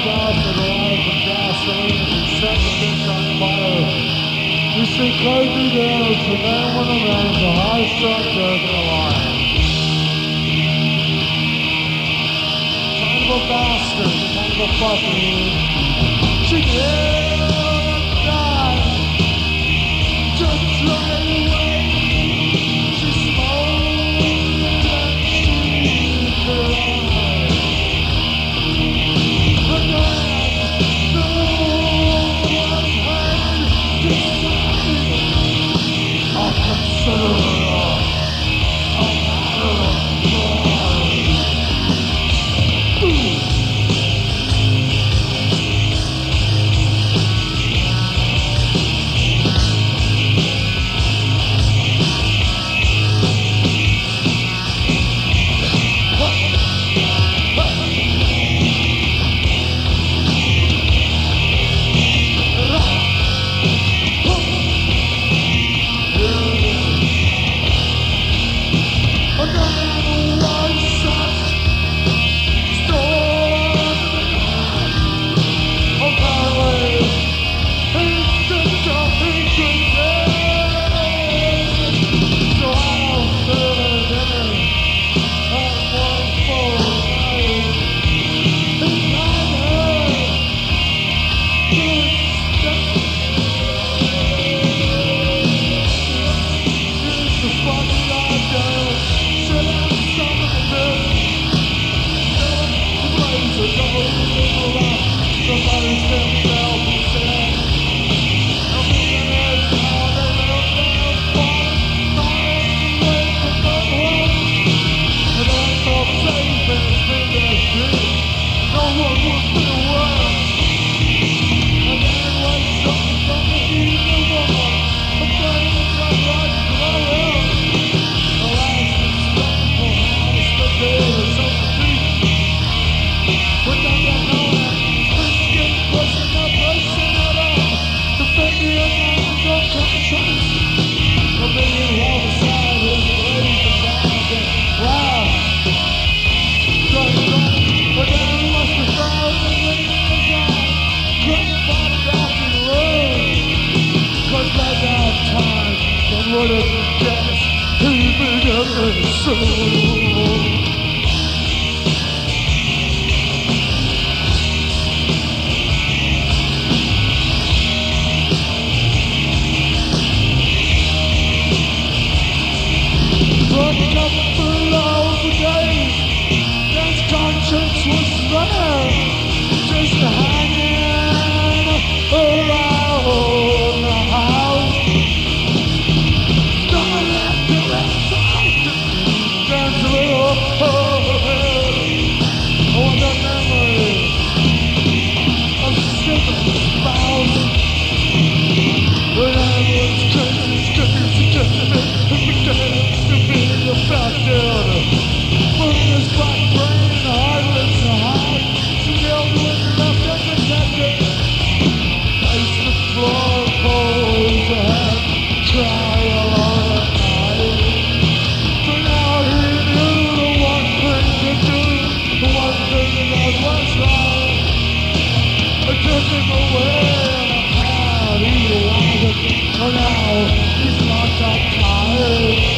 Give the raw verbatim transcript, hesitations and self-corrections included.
off with a light of gasoline and set the bitch on fire. You see crazy girls and then when the man's a high structure in the line. Kind of a bastard, kind of a fucking. She never died. Just right away. She smoked and she cried. But then no one had decided I'll consider her a matter of pride. Ooh. Oh, now he's locked up tired.